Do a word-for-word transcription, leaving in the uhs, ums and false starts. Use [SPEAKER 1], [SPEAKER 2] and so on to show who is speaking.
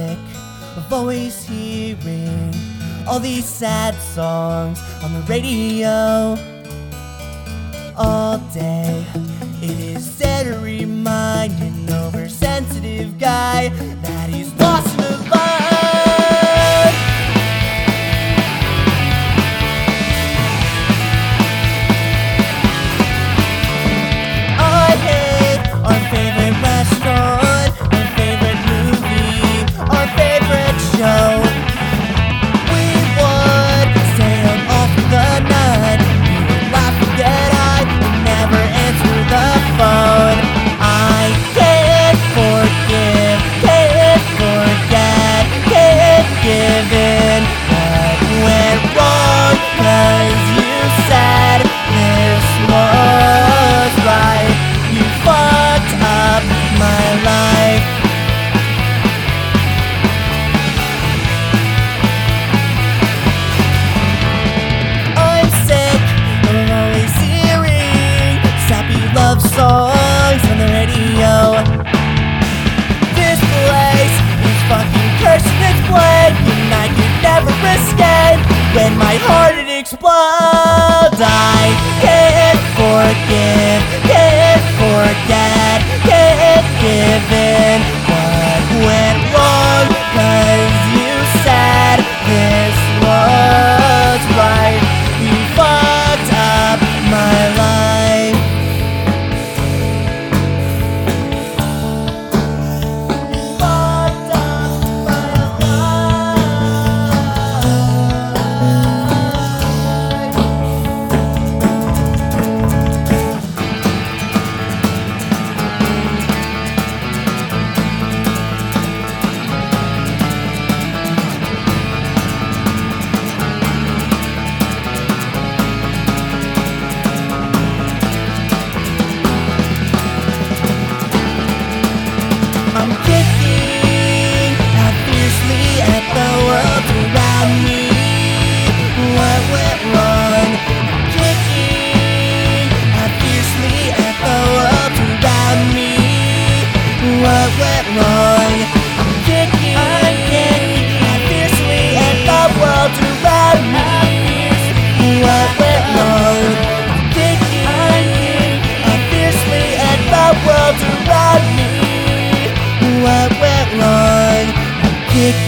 [SPEAKER 1] sick of always hearing all these sad songs on the radio all day. It is sad to remind an oversensitive guy that he's lost in his life. I hate our favorite restaurant, our favorite movie, our favorite show. We would stay up all through the night. We would laugh and get high and never answer the phone. I can't forgive, can't forget, can't give in what went wrong, 'cause you said this was right. You fucked up my life. I'm sick of always hearing sappy love songs on the radio. This place is fucking cursed and it's plague, and I could never escape when my heart it explodes. I can't forgive, can't forget, can't give in what went wrong, 'cause you said this was right. You fucked up my life. You fucked up my life. I'm kicking out fiercely at the world around me. What went wrong? I'm kicking out fiercely at the world around me. What went wrong? I'm kicking, I'm kicking out fiercely at the world around me. What went wrong? I'm kicking, I'm kicking out fiercely at the world around me. What went wrong? I'm kicking